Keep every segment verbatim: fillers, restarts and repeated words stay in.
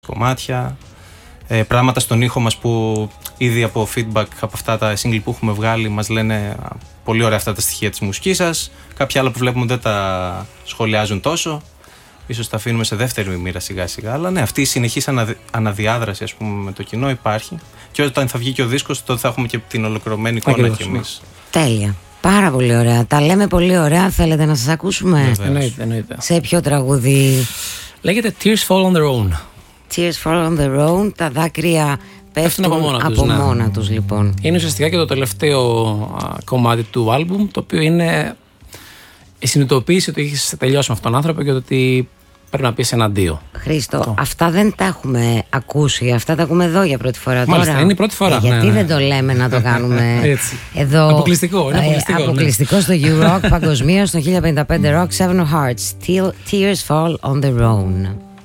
κομμάτια, ε, πράγματα στον ήχο μας που ήδη από feedback από αυτά τα single που έχουμε βγάλει μας λένε πολύ ωραία αυτά τα στοιχεία της μουσικής σας. Κάποια άλλα που βλέπουμε δεν τα σχολιάζουν τόσο. Ίσως τα αφήνουμε σε δεύτερη μοίρα σιγά σιγά. Αλλά ναι, αυτή η συνεχής αναδι... αναδιάδραση, ας πούμε, με το κοινό υπάρχει. Και όταν θα βγει και ο δίσκος, τότε θα έχουμε και την ολοκληρωμένη εικόνα κι εμείς. Τέλεια. Πάρα πολύ ωραία. Τα λέμε πολύ ωραία. Θέλετε να σας ακούσουμε? Εννοείται, εννοείται. Σε ποιο τραγούδι? Λέγεται Tears Fall on Their Own. Tears Fall on Their Own. Τα δάκρυα πέφτουν από μόνα, από τους, μόνα ναι. τους, λοιπόν. Είναι ουσιαστικά και το τελευταίο α, κομμάτι του άλμπουμ, το οποίο είναι η συνειδητοποίηση ότι έχεις τελειώσει με αυτόν τον άνθρωπο και ότι πρέπει να πεις ένα αντίο. Χρήστο, το. αυτά δεν τα έχουμε ακούσει. Αυτά τα ακούμε εδώ για πρώτη φορά. Μάλιστα, τώρα. Είναι η πρώτη φορά. Ε, γιατί ναι, ναι. δεν το λέμε να το κάνουμε έτσι. Εδώ. Αποκλειστικό. Είναι αποκλειστικό, ε, αποκλειστικό ναι. στο U-Rock παγκοσμίως στο χίλια πενήντα πέντε Rock Seven of Hearts. Tears Fall on Their Own.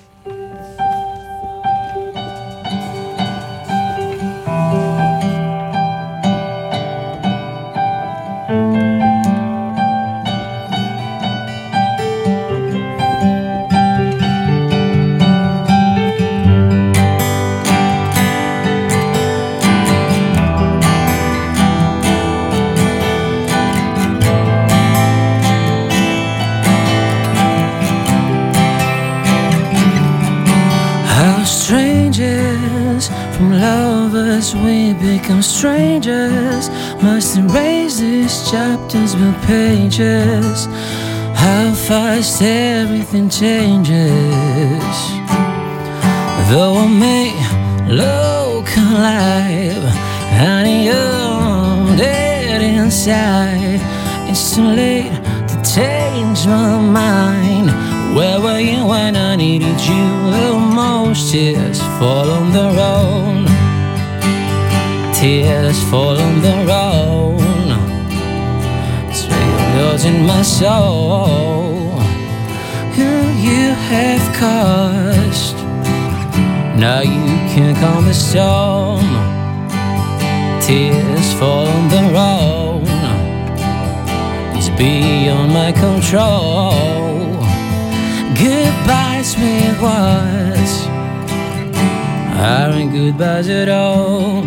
We become strangers, must erase these chapters with pages. How fast everything changes. Though I may look alive, honey, you're dead inside. It's too late to change my mind. Where were you when I needed you the most? Tears fall on their own. Tears fall on their own. Strangers in my soul, who you have caused. Now you can't calm the storm. Tears fall on their own. It's beyond my control. Goodbyes with words aren't goodbyes at all.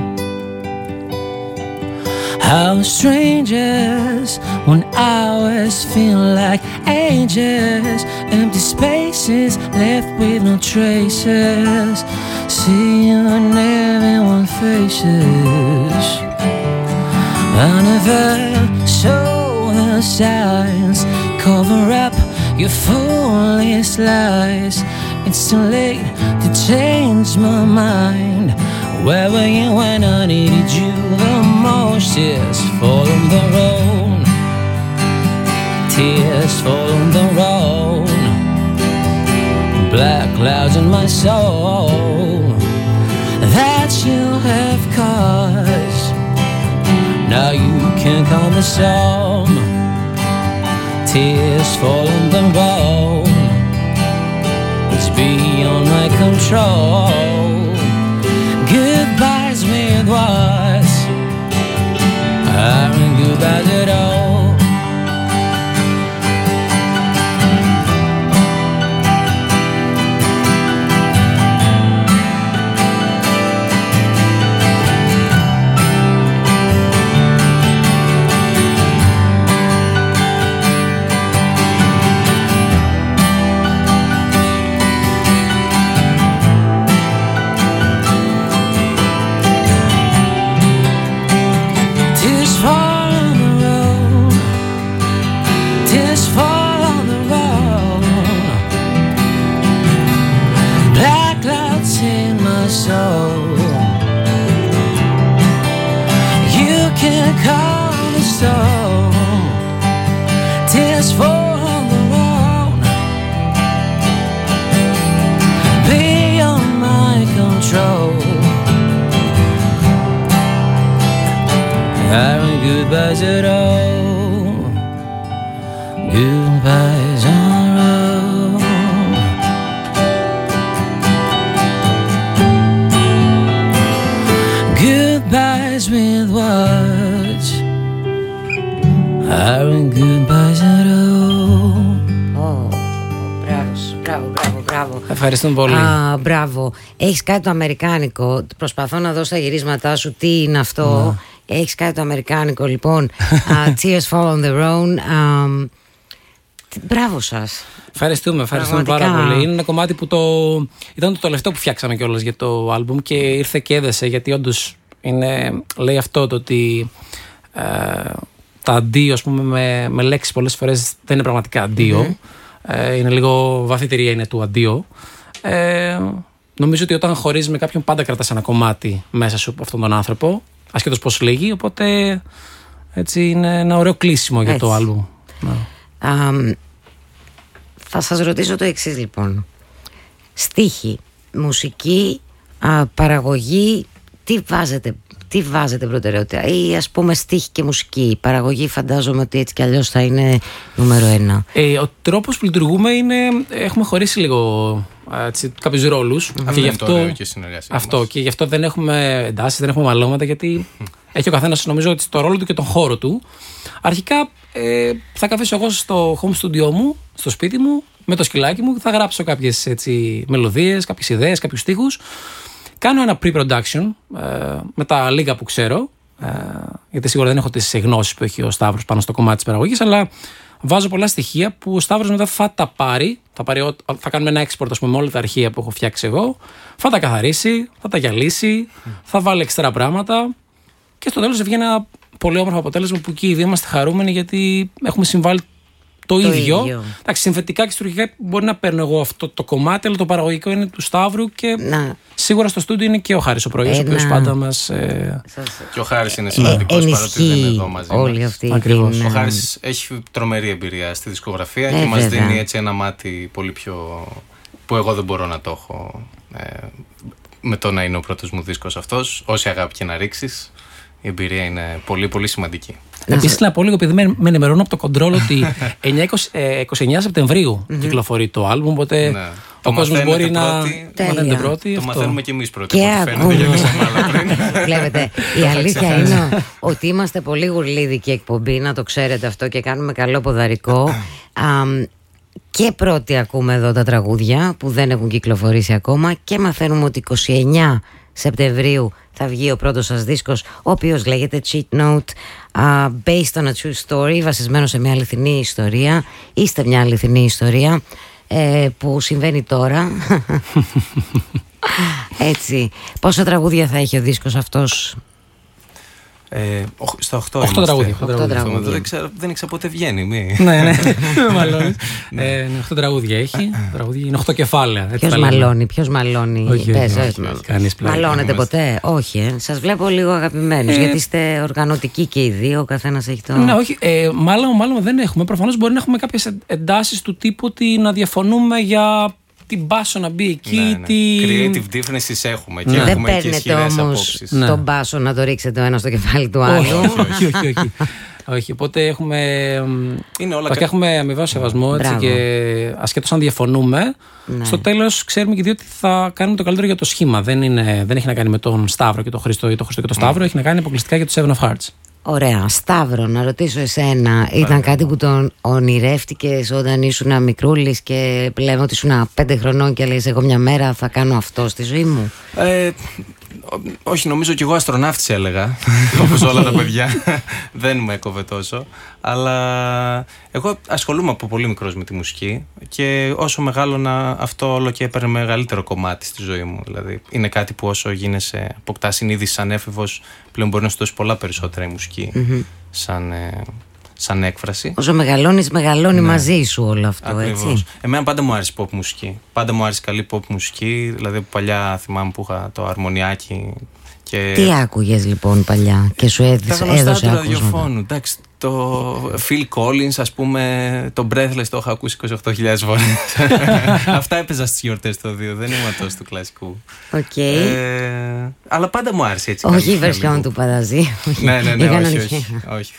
How strangers when hours feel like ages. Empty spaces left with no traces. See you in everyone's faces. I never saw the signs. Cover up your foolish lies. It's too late to change my mind. Where were you when I needed you the most? Tears fall on their own. Tears fall on their own. Black clouds in my soul that you have caused. Now you can't calm the storm. Tears fall on their own. It's beyond my control. Goodbyes with words aren't goodbyes at all. Tears fall on the road, beyond my control. Aren't goodbyes at all. Goodbyes are all. Goodbyes with words aren't goodbyes at all. Oh, μπράβο, μπράβο, μπράβο, μπράβο. Ευχαριστούμε πολύ. Α, μπράβο. Έχεις κάτι το αμερικάνικο. Προσπαθώ να δω στα γυρίσματά σου τι είναι αυτό. Mm. Έχεις κάτι το αμερικάνικο, λοιπόν. uh, Tears Fall on the Rhone. Uh, μπράβο σας. Ευχαριστούμε, ευχαριστούμε πάρα πολύ. Είναι ένα κομμάτι που το... ήταν το τελευταίο που φτιάξαμε κιόλας για το άλμπουμ και ήρθε και έδεσε, γιατί όντως είναι... λέει αυτό το ότι ε, τα αντίο, ας πούμε, με, με λέξεις πολλές φορές δεν είναι πραγματικά αντίο. Mm-hmm. Ε, είναι λίγο βαθύτερη η έννοια του αντίο. Ε, νομίζω ότι όταν χωρίζεις με κάποιον πάντα κρατάς ένα κομμάτι μέσα σου από αυτόν τον άνθρωπο, ασχέτως πώς λέγει, οπότε έτσι είναι ένα ωραίο κλείσιμο για έτσι το άλμπουμ. Um, θα σας ρωτήσω το εξής, λοιπόν. Στίχη, μουσική, α, παραγωγή, τι βάζετε, τι βάζετε προτεραιότητα? Ή ας πούμε στίχη και μουσική. Παραγωγή φαντάζομαι ότι έτσι κι αλλιώς θα είναι νούμερο ένα. Ε, ο τρόπος που λειτουργούμε είναι, έχουμε χωρίσει λίγο έτσι, κάποιους ρόλους. Αυτό και είναι αυτό, το ωραίο και η συνεργασία αυτό μας. Και γι' αυτό δεν έχουμε εντάσεις, δεν έχουμε μαλώματα, γιατί έχει ο καθένας, νομίζω, ότι το ρόλο του και τον χώρο του. Αρχικά ε, θα καθίσω εγώ στο home studio μου, στο σπίτι μου, με το σκυλάκι μου, θα γράψω κάποιες έτσι, μελωδίες, κάποιες ιδέες, κάποιους στίχους. Κάνω ένα pre-production ε, με τα λίγα που ξέρω, ε, γιατί σίγουρα δεν έχω τις γνώσεις που έχει ο Σταύρος πάνω στο κομμάτι της παραγωγής, αλλά βάζω πολλά στοιχεία που ο Σταύρος μετά θα τα πάρει, θα, πάρει, θα κάνουμε ένα export, ας πούμε, με όλα τα αρχεία που έχω φτιάξει εγώ, θα τα καθαρίσει, θα τα γυαλίσει, mm. θα βάλει εξτρά πράγματα και στο τέλος θα βγει ένα πολύ όμορφο αποτέλεσμα που εκεί οι δύο είμαστε χαρούμενοι, γιατί έχουμε συμβάλει το, το ίδιο. ίδιο. Εντάξει, συνθετικά και στοιχεία μπορεί να παίρνω εγώ αυτό το κομμάτι, αλλά το παραγωγικό είναι του Σταύρου και να. Σίγουρα στο στούντιο είναι και ο Χάρης ο Πρωής, ο οποίος πάντα μας. Ε... Και ο Χάρης είναι σημαντικός, ε, παρότι δεν είναι εδώ μαζί όλη μας. Αυτή Ακριβώς. την... Ο Χάρης έχει τρομερή εμπειρία στη δισκογραφία ε, και μας βέβαια. δίνει έτσι ένα μάτι πολύ πιο. Που εγώ δεν μπορώ να το έχω. Ε, με το να είναι ο πρώτος μου δίσκος αυτός. Όση αγάπη και να ρίξεις, η εμπειρία είναι πολύ πολύ σημαντική. Επίσης, να πω λίγο, επειδή με, με ενημερώνω από το κοντρόλ ότι είκοσι εννέα Σεπτεμβρίου κυκλοφορεί το άλμπουμ, οπότε ναι. ο κόσμος μπορεί να μαθαίνετε πρώτοι. Το αυτό. μαθαίνουμε και εμείς πρώτοι. Και ακούμε. Βλέπετε, η αλήθεια είναι ότι είμαστε πολύ γουρλίδικη εκπομπή, να το ξέρετε αυτό, και κάνουμε καλό ποδαρικό. Και πρώτοι ακούμε εδώ τα τραγούδια που δεν έχουν κυκλοφορήσει ακόμα και μαθαίνουμε ότι είκοσι εννέα Σεπτεμβρίου θα βγει ο πρώτος σας δίσκος, ο οποίος λέγεται Cheat Note, uh, based on a true story, βασισμένο σε μια αληθινή ιστορία. Είστε μια αληθινή ιστορία ε, που συμβαίνει τώρα. Έτσι. Πόσα τραγούδια θα έχει ο δίσκος αυτός? Ε, στα οκτώ τραγούδια. Δεν ξέρω, δεν ήξερα πότε βγαίνει. Μη. Ναι, ναι. Μαλώνεις. οκτώ τραγούδια έχει. Είναι οκτώ κεφάλαια. Ποιος μαλώνει, ποιος μαλώνει? Κανείς πλέον. Μαλώνετε ποτέ? Όχι, ε. Σας βλέπω λίγο αγαπημένους, γιατί είστε οργανωτικοί και οι δύο. Ο καθένας έχει το. Ναι, όχι. Μάλλον, μάλλον δεν έχουμε. Προφανώς μπορεί να έχουμε κάποιες εντάσεις του τύπου ότι να διαφωνούμε για την μπάσο να μπει εκεί. Ναι, ναι. Τι... Creative differences έχουμε και ναι. έχουμε δεν και ισχυρές απόψεις. Ναι. Τον μπάσο να το ρίξετε το ένα στο κεφάλι του άλλου. όχι, όχι, όχι. όχι. Οπότε έχουμε, είναι όλα κα... έχουμε αμοιβαίο σεβασμό, έτσι, και ασχέτως αν διαφωνούμε, ναι. στο τέλος ξέρουμε και δύο ότι θα κάνουμε το καλύτερο για το σχήμα. Δεν, είναι, δεν έχει να κάνει με τον Σταύρο και τον Χρήστο ή τον Χρήστο και τον Σταύρο, mm. έχει να κάνει αποκλειστικά για το Seven of Hearts. Ωραία. Σταύρο, να ρωτήσω εσένα, ήταν Άρα. κάτι που τον ονειρεύτηκες όταν ήσουν μικρούλης και λέμε ότι ήσουν πέντε χρονών και λες εγώ μια μέρα θα κάνω αυτό στη ζωή μου? Ε, όχι, νομίζω κι εγώ αστροναύτης έλεγα, όπως όλα τα παιδιά. Δεν με έκοβε τόσο. Αλλά εγώ ασχολούμαι από πολύ μικρός με τη μουσική και όσο μεγάλωνα αυτό όλο και έπαιρνε μεγαλύτερο κομμάτι στη ζωή μου. Δηλαδή είναι κάτι που όσο γίνεσαι, αποκτά συνείδηση σαν έφηβος, πλέον μπορεί να σου δώσει πολλά περισσότερα η μουσική mm-hmm. σαν, ε, σαν έκφραση. Όσο μεγαλώνεις, μεγαλώνει ναι. μαζί σου όλο αυτό. Ακριβώς. Έτσι. Εμένα πάντα μου άρεσε pop μουσική. Πάντα μου άρεσε καλή pop μουσική. Δηλαδή παλιά θυμάμαι που είχα το αρμονιάκι. Και... Τι άκουγες λοιπόν παλιά και σου έδωσε, έδωσε του ραδιοφώνου. Εντάξει, το Phil Collins, ας πούμε, το Breathless το έχω ακούσει είκοσι οκτώ χιλιάδες φορές. Αυτά έπαιζα στις γιορτές το δύο, δεν ήμουν τόσο του κλασικού. Okay. Ε, αλλά πάντα μου άρεσε έτσι. Όχι η βερσιόν του Παδαζή. Ναι, ναι, ναι, όχι, όχι, όχι.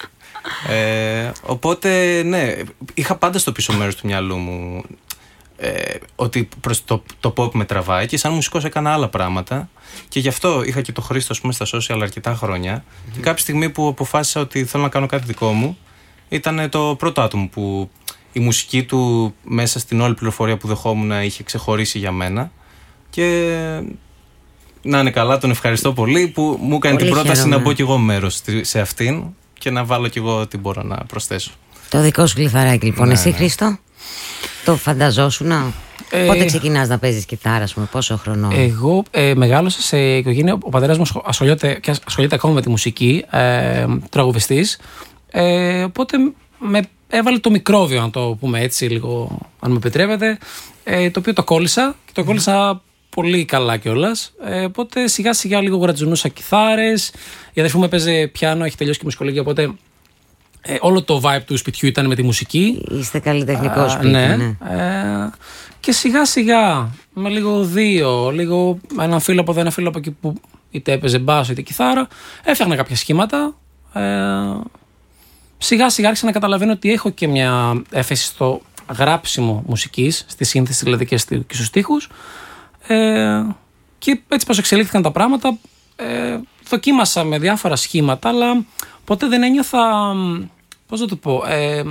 Ε, οπότε, ναι, είχα πάντα στο πίσω μέρος του μυαλού μου ε, ότι προς το, το pop με τραβάει και σαν μουσικός έκανα άλλα πράγματα και γι' αυτό είχα και το Χρήστο, ας πούμε, στα social αρκετά χρόνια mm-hmm. και κάποια στιγμή που αποφάσισα ότι θέλω να κάνω κάτι δικό μου ήταν το πρώτο άτομο που η μουσική του μέσα στην όλη πληροφορία που δεχόμουν είχε ξεχωρίσει για μένα. Και να είναι καλά, τον ευχαριστώ πολύ που μου έκανε πολύ την πρόταση χαίρομαι. Να μπω κι εγώ μέρος σε αυτήν και να βάλω κι εγώ ό,τι μπορώ να προσθέσω. Το δικό σου κλιθαράκι λοιπόν. Ναι, εσύ ναι. Χρήστο, το φανταζόσουνα? Ε, Πότε ξεκινάς να παίζεις κιθάρα, ας πούμε, πόσο χρονό? Εγώ ε, μεγάλωσα σε οικογένεια, ο πατέρας μου ασχολιόται, και ασχολείται ακόμα με τη μουσική, ε, τραγουδιστής, ε, οπότε με έβαλε το μικρόβιο, να το πούμε έτσι λίγο, αν μου επιτρέπετε, ε, το οποίο το κόλλησα και το κόλλησα πολύ καλά κιόλας. Ε, οπότε σιγά σιγά λίγο γρατζουνούσα κιθάρες. Η αδερφή μου έπαιζε πιάνο, έχει τελειώσει και μουσικολογία, οπότε ε, όλο το vibe του σπιτιού ήταν με τη μουσική. Είστε καλλιτεχνικό σπίτι. Ναι. ναι. Ε, και σιγά σιγά, με λίγο δύο, λίγο έναν φίλο από εδώ, ένα φίλο από εκεί που είτε έπαιζε μπάσο είτε κιθάρα, έφτιαχνα κάποια σχήματα. Ε, σιγά σιγά άρχισα να καταλαβαίνω ότι έχω και μια έφεση στο γράψιμο μουσικής, στη σύνθεση δηλαδή και στους στίχους. Ε, και έτσι πως εξελίχθηκαν τα πράγματα, ε, δοκίμασα με διάφορα σχήματα, αλλά ποτέ δεν ένιωθα, πώς να το πω, ε,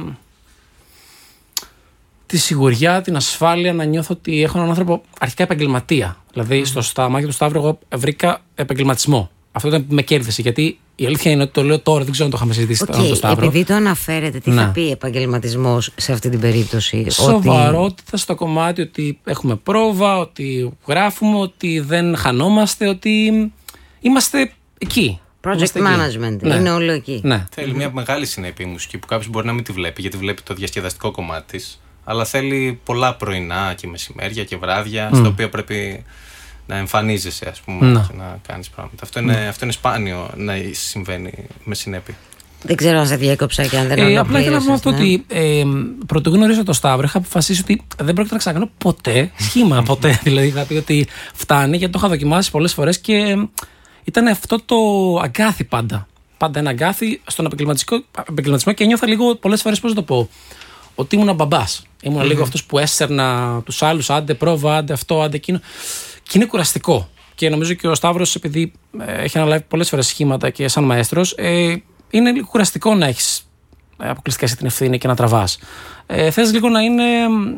τη σιγουριά, την ασφάλεια να νιώθω ότι έχω έναν άνθρωπο αρχικά επαγγελματία. Δηλαδή, mm. στο στα μάτια του Σταύρου, εγώ βρήκα επαγγελματισμό. Αυτό ήταν που με κέρδισε. Γιατί η αλήθεια είναι ότι το λέω τώρα, δεν ξέρω αν το είχαμε συζητήσει okay, το Σταύρο. Επειδή το αναφέρετε, τι ναι. θα πει επαγγελματισμός σε αυτή την περίπτωση? Σοβαρότητα ότι... στο κομμάτι ότι έχουμε πρόβα, ότι γράφουμε, ότι δεν χανόμαστε, ότι είμαστε εκεί. Project είμαστε management, εκεί. Είναι όλο εκεί. Ναι. Θέλει μια μεγάλη συνέπεια η μουσική που κάποιος μπορεί να μην τη βλέπει, γιατί βλέπει το διασκεδαστικό κομμάτι της. Αλλά θέλει πολλά πρωινά και μεσημέρια και βράδια, mm. στα οποία πρέπει να εμφανίζεσαι, ας πούμε, να. και να κάνεις πράγματα. Αυτό είναι, αυτό είναι σπάνιο να συμβαίνει με συνέπεια. Δεν ξέρω αν σε διέκοψα και αν δεν ε, απλά ήθελα να πω αυτό, ναι. ότι ε, πρωτού γνωρίζω το Σταύρο, είχα αποφασίσει ότι δεν πρόκειται να ξανακάνω ποτέ σχήμα. Ποτέ. Δηλαδή είχα πει ότι φτάνει, γιατί το είχα δοκιμάσει πολλές φορές και ήταν αυτό το αγκάθι πάντα. Πάντα ένα αγκάθι στον επαγγελματισμό και νιώθα λίγο πολλές φορές, πώς να το πω, ότι ήμουν μπαμπάς. Ήμουν mm-hmm. λίγο αυτός που έσερνα τους άλλους, άντε πρόβα, άντε αυτό, άντε εκείνο. Και είναι κουραστικό. Και νομίζω και ο Σταύρος, επειδή ε, έχει αναλάβει πολλές φορές σχήματα και σαν μαέστρος, ε, είναι λίγο κουραστικό να έχεις αποκλειστικά εσύ την ευθύνη και να τραβάς. Ε, θες λίγο να είναι.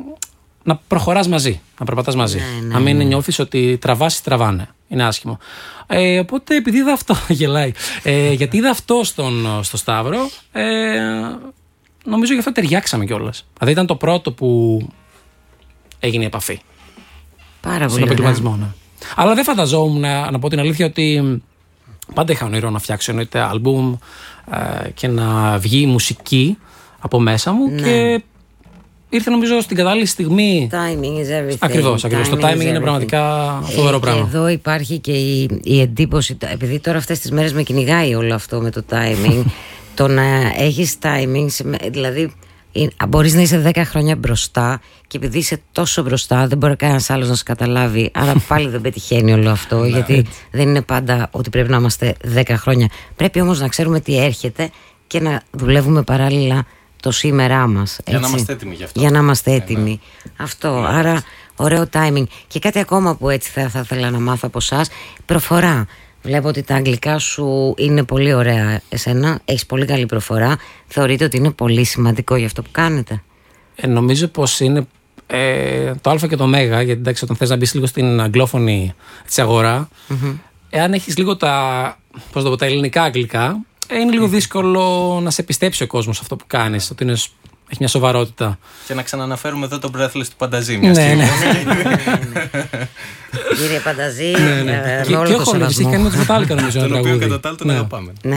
Να προχωράς μαζί, να περπατάς μαζί. Ναι, ναι, να μην ναι. νιώθεις ότι τραβάς ή τραβάνε. Είναι άσχημο. Ε, οπότε επειδή είδα αυτό, γελάει, ε, γιατί είδα αυτό στον, στο Σταύρο, ε, νομίζω γι' αυτό ταιριάξαμε κιόλας. Δηλαδή ήταν το πρώτο που έγινε η επαφή. Πάρα πολύ. Στον επαγγελματισμό, ναι. Αλλά δεν φανταζόμουν, να, να πω την αλήθεια, ότι πάντα είχα όνειρο να φτιάξω εννοείται άλμπουμ ε, και να βγει μουσική από μέσα μου ναι. και ήρθε νομίζω στην κατάλληλη στιγμή. Timing is everything. Ακριβώς, ακριβώς. Το timing είναι πραγματικά φοβερό ε, πράγμα. Και εδώ υπάρχει και η, η εντύπωση, επειδή τώρα αυτές τις μέρες με κυνηγάει όλο αυτό με το timing, το να έχεις timing, δηλαδή μπορείς να είσαι δέκα χρόνια μπροστά και επειδή είσαι τόσο μπροστά δεν μπορεί κανένας άλλος να σε καταλάβει, αλλά πάλι δεν πετυχαίνει όλο αυτό, γιατί δεν είναι πάντα ότι πρέπει να είμαστε δέκα χρόνια. Πρέπει όμως να ξέρουμε τι έρχεται και να δουλεύουμε παράλληλα το σήμερά μας. Για να είμαστε έτοιμοι γι' αυτό. Για να είμαστε έτοιμοι. Yeah, αυτό. Yeah. Άρα, ωραίο timing. Και κάτι ακόμα που έτσι θα, θα ήθελα να μάθω από εσάς. Προφορά. Βλέπω ότι τα αγγλικά σου είναι πολύ ωραία. Εσένα έχεις πολύ καλή προφορά. Θεωρείτε ότι είναι πολύ σημαντικό για αυτό που κάνετε? Ε, νομίζω πως είναι ε, το α και το ω. Γιατί εντάξει, όταν θες να μπεις λίγο στην αγγλόφωνη της αγορά, mm-hmm. εάν έχεις λίγο τα, πώς το πω, τα ελληνικά αγγλικά, είναι λίγο δύσκολο να σε πιστέψει ο κόσμος αυτό που κάνεις, ότι είναι, έχει μια σοβαρότητα. Και να ξαναναφέρουμε εδώ τον Breathless του Πανταζή μια στιγμή. Ναι, ναι. Κύριε Πανταζή, ναι, ναι. Και, και ο Χόλεβης έχει κάνει με τους Μετάλλικα νομίζω. Τον οποίο κατά τα άλλα τον αγαπάμε. Ναι,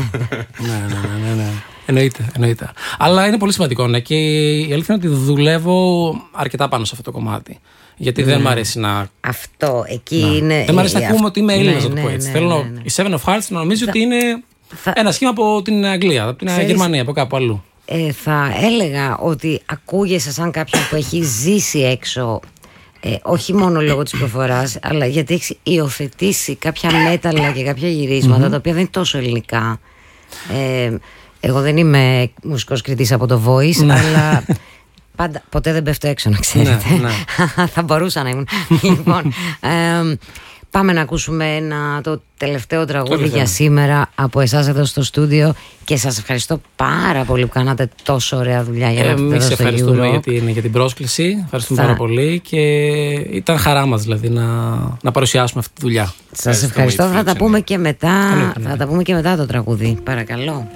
ναι, ναι. Εννοείται, εννοείται. Αλλά είναι πολύ σημαντικό, ναι. Και η αλήθεια είναι ότι δουλεύω αρκετά πάνω σε αυτό το κομμάτι. Γιατί δεν μ' αρέσει να. Αυτό, εκεί είναι. Δεν μ' αρέσει να ακούμε ότι είμαι Έλληνας, να το πω έτσι. Θέλω η Seven of Hearts να νομίζει ότι είναι. Θα... ένα σχήμα από την Αγγλία, από την Ξέρεις, Γερμανία, από κάπου αλλού. Ε, θα έλεγα ότι ακούγεσαι σαν κάποιον που έχει ζήσει έξω, ε, όχι μόνο λόγω της προφοράς, αλλά γιατί έχει υιοθετήσει κάποια μέταλλα και κάποια γυρίσματα, mm-hmm. τα οποία δεν είναι τόσο ελληνικά. Ε, εγώ δεν είμαι μουσικός κριτής από το Voice, αλλά πάντα, ποτέ δεν πέφτω έξω, να ξέρετε. Ναι, ναι. Θα μπορούσα να ήμουν. Λοιπόν, ε, Πάμε να ακούσουμε ένα, το τελευταίο τραγούδι για σήμερα από εσάς εδώ στο στούντιο και σας ευχαριστώ πάρα πολύ που κάνατε τόσο ωραία δουλειά για να έρθετε εδώ στο Euro. Εμείς ευχαριστούμε για την, για την πρόσκληση, ευχαριστούμε Θα... πάρα πολύ και ήταν χαρά μας δηλαδή να, να παρουσιάσουμε αυτή τη δουλειά. Σας ευχαριστώ, θα τα πούμε και μετά, θα τα πούμε και μετά το τραγούδι, παρακαλώ.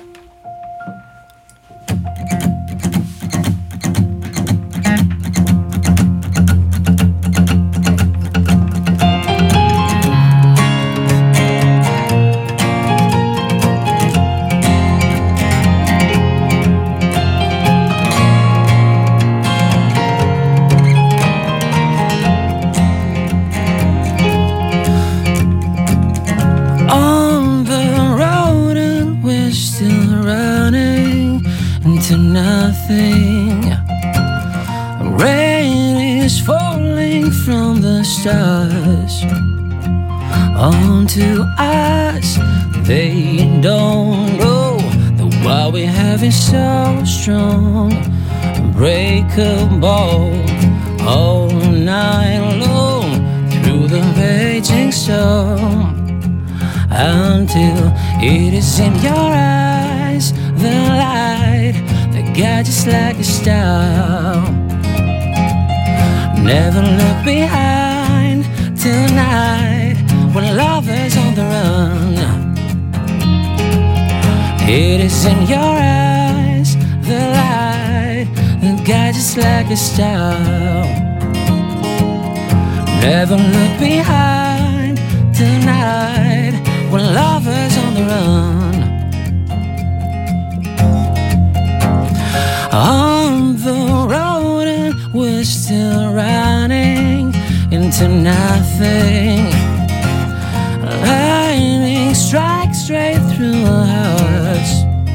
Stars onto us, they don't know that what we have is so strong, unbreakable all night long through the raging storm, until it is in your eyes the light that guides us like a star. Never look behind tonight when lovers on the run. It is in your eyes the light that guides us like a star. Never look behind tonight when lovers on the run. On the road and we're still running into nothing. Lightning strikes straight through our hearts.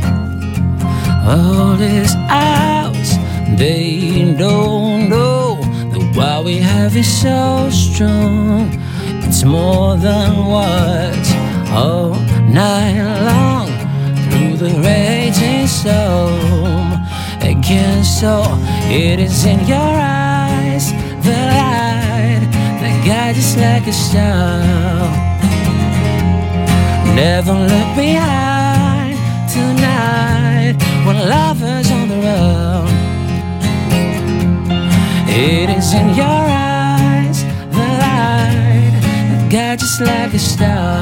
All is ours. They don't know that what we have is so strong. It's more than words. All night long through the raging storm. Again, so it is in your eyes the light that guides us like a star. Never look behind tonight when lovers on the run. It is in your eyes the light that guides us like a star.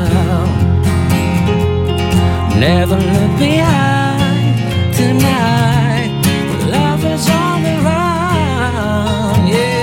Never look behind tonight when lovers on the run. Yeah.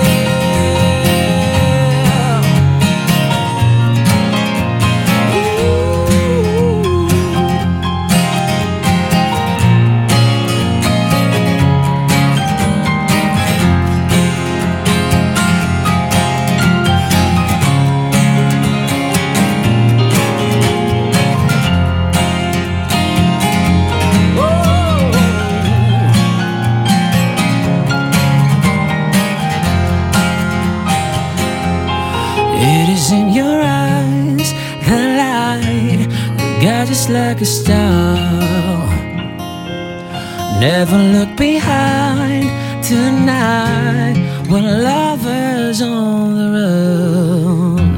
In your eyes, the light guides us like a star. Never look behind tonight when lovers on the run.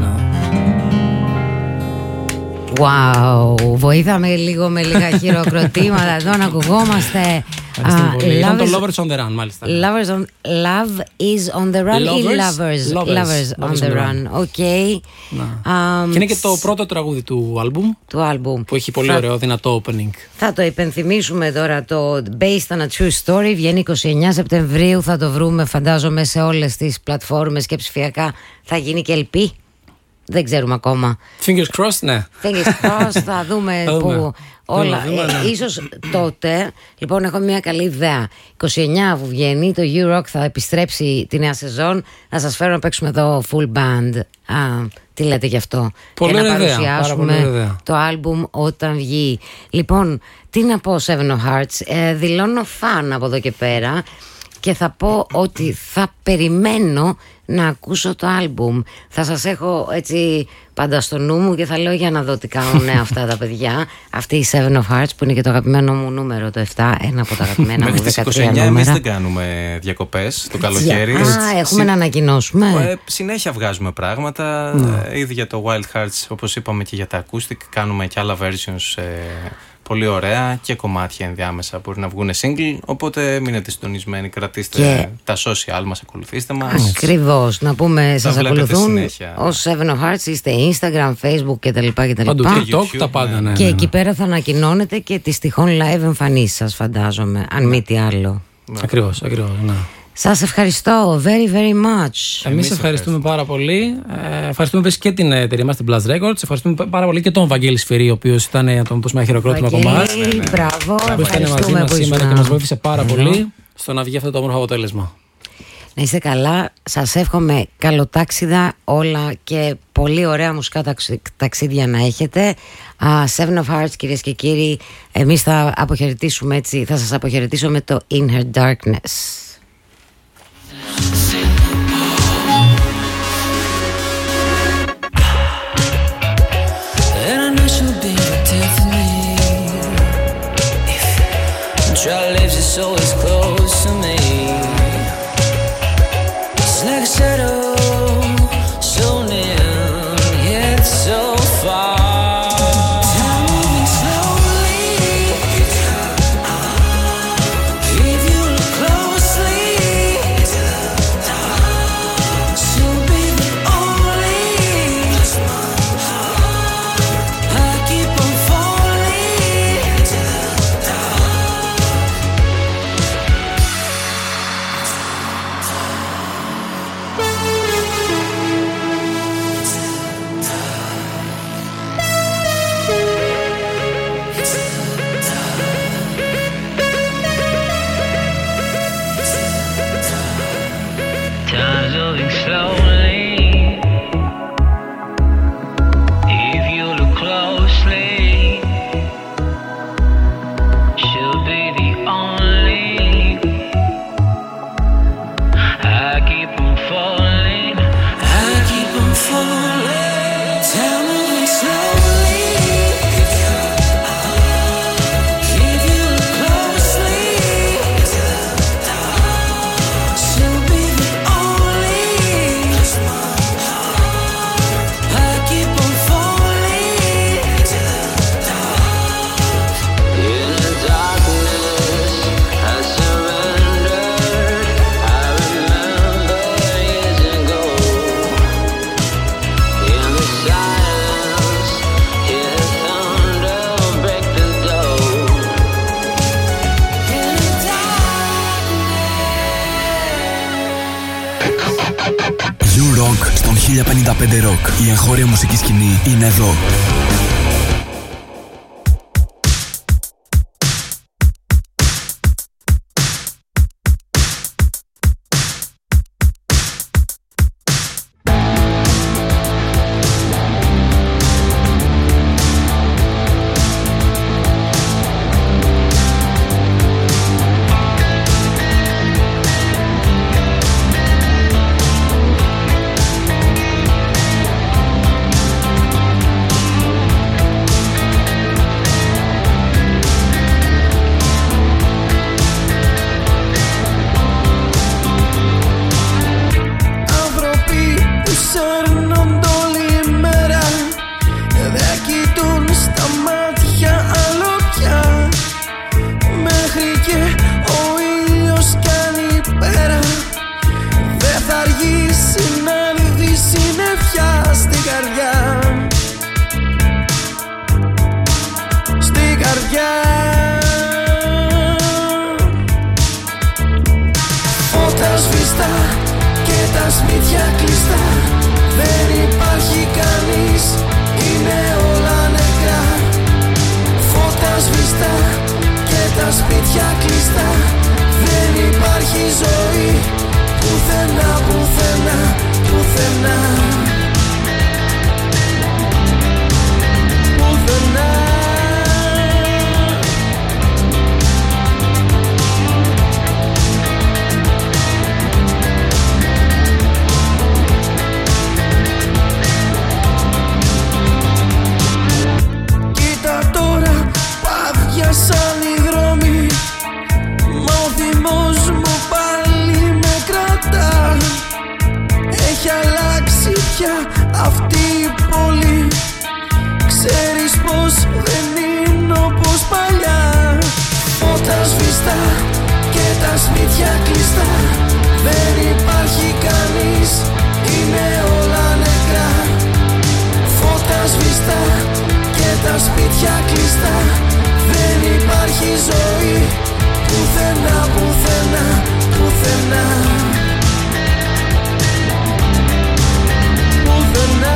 Wow, βοήθαμε λίγο με λίγα χειροκροτήματα εδώ να ακουγόμαστε. Uh, Ήταν το Lovers on the Run, μάλιστα. Lovers on, love is on the run lovers, ή lovers, lovers, lovers on, on the run. Οκ. Okay. Um, και είναι και το πρώτο τραγούδι του άλμπουμ. Του άλμπουμ. Που έχει πολύ θα, ωραίο, δυνατό opening. Θα το υπενθυμίσουμε τώρα, το Based on a True Story. Βγαίνει είκοσι εννέα Σεπτεμβρίου. Θα το βρούμε, φαντάζομαι, σε όλες τις πλατφόρμες και ψηφιακά. Θα γίνει και ελ πι. Δεν ξέρουμε ακόμα. Fingers crossed, ναι. Fingers crossed, θα δούμε που όλα. Ε, ίσως τότε, λοιπόν, έχω μια καλή ιδέα. είκοσι εννέα που βγαίνει, το U-Rock θα επιστρέψει τη νέα σεζόν. Θα σας φέρω να παίξουμε εδώ full band. Α, τι λέτε γι' αυτό? Πολύ και να ιδέα, παρουσιάσουμε το άλμπουμ όταν βγει. Λοιπόν, τι να πω, Seven of Hearts. Ε, δηλώνω φαν από εδώ και πέρα. και θα πω ότι θα περιμένω να ακούσω το άλμπουμ. Θα σας έχω έτσι πάντα στο νου μου και θα λέω για να δω τι κάνουν αυτά τα παιδιά. Αυτή η Seven of Hearts που είναι και το αγαπημένο μου νούμερο, το επτά, ένα από τα αγαπημένα μου δεκατρία είκοσι εννιά νούμερα. Εμείς δεν κάνουμε διακοπές το καλοκαίρι. Α, έχουμε Συ... να ανακοινώσουμε. Ε, συνέχεια βγάζουμε πράγματα. Mm. Ήδη για το Wild Hearts, όπως είπαμε, και για τα acoustic κάνουμε και άλλα versions. Ε, πολύ ωραία και κομμάτια ενδιάμεσα μπορεί να βγουν single. Οπότε μείνετε συντονισμένοι, κρατήστε και... τα social μας, ακολουθήστε μας. Ακριβώς. Να πούμε, σας ακολουθούν ως Seven of Hearts, είστε Instagram, Facebook κτλ. Παντού, TikTok, τα πάντα. Ναι, και ναι, ναι. εκεί πέρα θα ανακοινώνετε και τις τυχόν live εμφανίσεις σας, φαντάζομαι. Αν μη τι άλλο. Ναι. Ακριβώς, ακριβώς. Ναι. Σας ευχαριστώ very very much. Εμείς ευχαριστούμε πάρα πολύ. Ε, ευχαριστούμε επίσης και την εταιρεία μας, την Blast Records. Ευχαριστούμε πάρα πολύ και τον Βαγγέλη Σφυρί, ο οποίος ήταν, να τον πούμε, χειροκρότημα από εμάς. Ναι, ναι. Μπράβο, που ήταν μαζί μας σήμερα και μας βοήθησε πάρα mm-hmm. πολύ στο να βγει αυτό το όμορφο αποτέλεσμα. Να είστε καλά. Σας εύχομαι καλοτάξιδα όλα και πολύ ωραία μουσικά ταξίδια να έχετε. Uh, Seven of Hearts, κυρίες και κύριοι. Εμείς θα αποχαιρετήσουμε έτσι, θα σας αποχαιρετήσω με το In Her Darkness. Your lips is always close to me. It's like a shadow, so near, yet so far. Time moving slowly. If you look closely, she'll be the only. I keep on falling. Time's moving slowly. If you look closely, she'll be the only. I keep on falling. I keep on falling. Time moving slowly. If you look closely, she'll be the only. I keep on falling. In the darkness, I surrendered. I remember years ago. In the silence, hear thunder break the door. In the darkness. U-Rock στον χίλια πενήντα πέντε Rock. Η εγχώρια μουσική σκηνή είναι εδώ. σπίτια κλειστά, δεν υπάρχει κανείς, είναι όλα νεκρά. Φώτα σβηστά και τα σπίτια κλειστά, δεν υπάρχει ζωή, πουθενά, πουθενά, πουθενά. Πουθενά.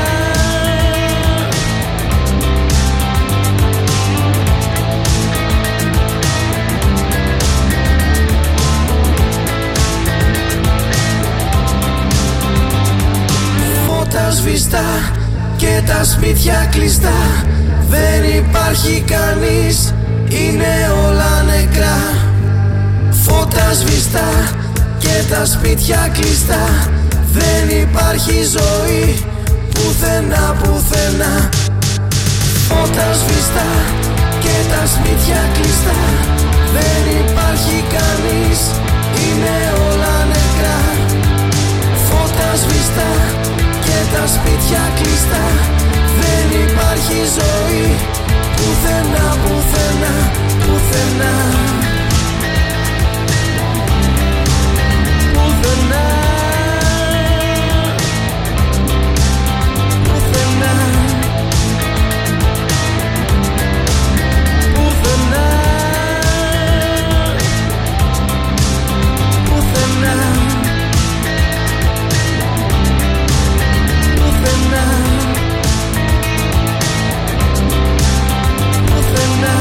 Φώτα σβηστά και τα σπίτια κλειστά, δεν υπάρχει κανείς, είναι όλα νεκρά. Φώτα σβηστά και τα σπίτια κλειστά, δεν υπάρχει ζωή, πουθενά, πουθενά. Φώτα σβηστά και τα σπίτια κλειστά, δεν υπάρχει κανείς, είναι όλα νεκρά. Φώτα σβηστά και τα σπίτια κλειστά, δεν υπάρχει ζωή, πουθενά, πουθενά, πουθενά. Πουθενά. Πουθενά. Πουθενά. Πουθενά. Πουθενά. Πουθενά.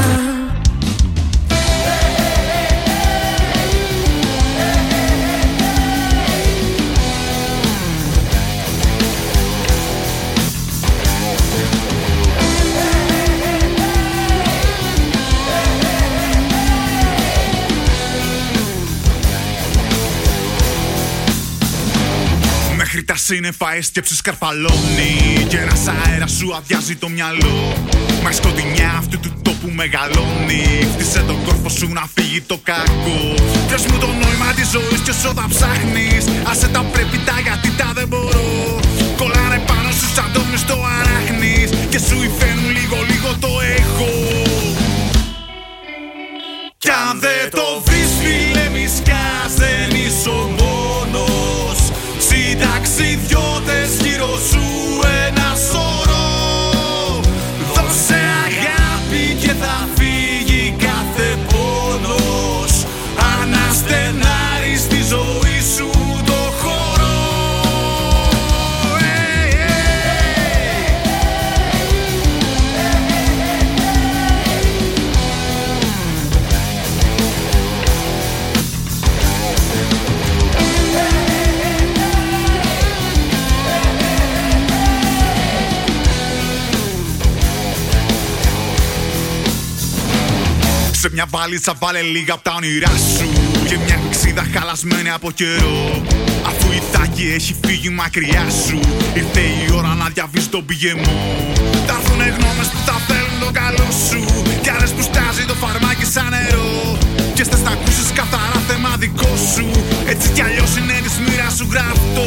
Μέχρι τα σύννεφα η σκέψη σκαρφαλώνει και ένας αέρας σου αδειάζει το μυαλό. Μα η σκοτεινιά αυτού του τόπου μεγαλώνει. Χτίσε τον κόρφο σου να φύγει το κακό. Πες μου το νόημα της ζωής και όσο τα ψάχνεις, άσε τα πρέπει τα γιατί τα δεν μπορώ. Κολλάνε πάνω σου σαν το μισθό αράχνεις και σου υφαίνουν λίγο λίγο το έχω. Κι αν δεν το βρεις φίλε μη σκάς, δεν είσαι ο μόνος. Συνταξιδιώτες γύρω σου ένα σωρό. Δώσε αγάπη και θα φύγει κάθε πόνος. Αναστενάρεις τη ζωή σου το χώρο. Hey, hey. Σε μια βαλίτσα βάλε λίγα απ' τα όνειρά σου και μια ξύδα χαλασμένη από καιρό. Αφού η τάκη έχει φύγει μακριά σου, ήρθε η ώρα να διαβείς τον πηγεμό. Θα έρθουνε γνώμες που θα θέλουν το καλό σου κι άλλες που στάζει το φαρμάκι σαν νερό. Και στες τα ακούσεις καθαρά θέμα δικό σου, έτσι κι αλλιώς είναι της μοίρας σου γραφτό.